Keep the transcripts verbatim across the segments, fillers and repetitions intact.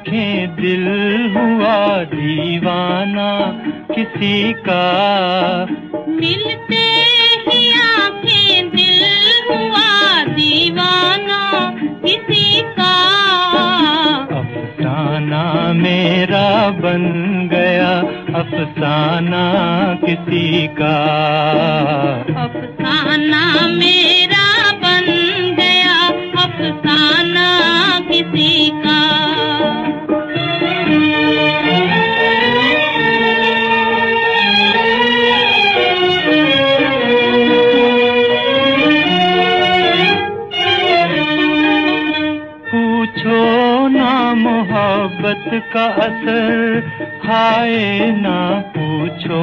आंखें दिल हुआ दीवाना किसी का। मिलते ही आंखें दिल हुआ दीवाना किसी का। अफसाना मेरा बन गया अफसाना किसी का। अफसाना मेरा बन गया अफसाना किसी का। पूछो ना मोहब्बत का असर हाय ना पूछो,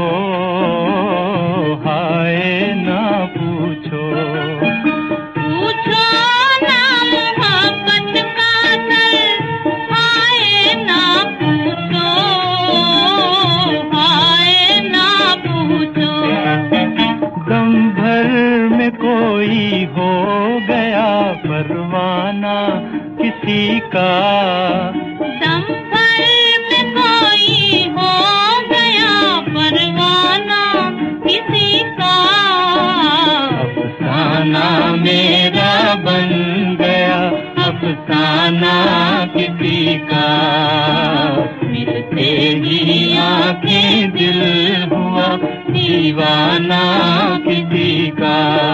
हाय ना पूछो। पूछो ना मोहब्बत का असर हाय ना पूछो, हाय ना पूछो। दम भर में कोई हो गया परवाना किसी का। दम भर में कोई हो गया परवाना किसी का। अफसाना मेरा बन गया अफसाना किसी का। मिलते ही आंखें दिल हुआ दीवाना किसी का।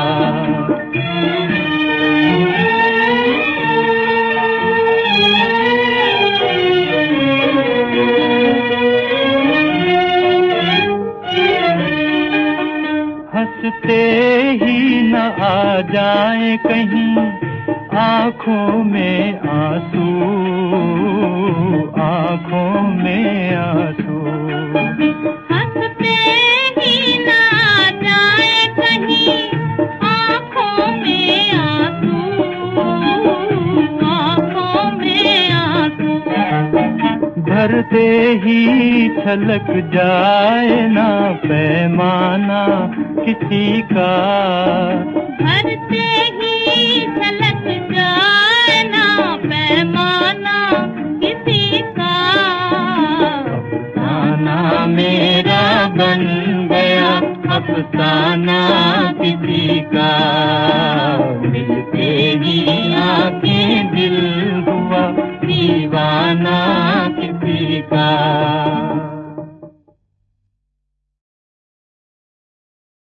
हंसते ही न आ जाए कहीं आँखों में आंसू, आँखों में आंसू। हंसते ही न आ जाए कहीं आँखों में आंसू, आँखों में आंसू। भरते ही छलक जाए ना पैमाना किसी का। भरते ही छलक जाए ना पैमाना किसी का। अफसाना मेरा बन गया अफसाना किसी का। मिलते ही आंखें दिल हुआ दीवाना किसी का।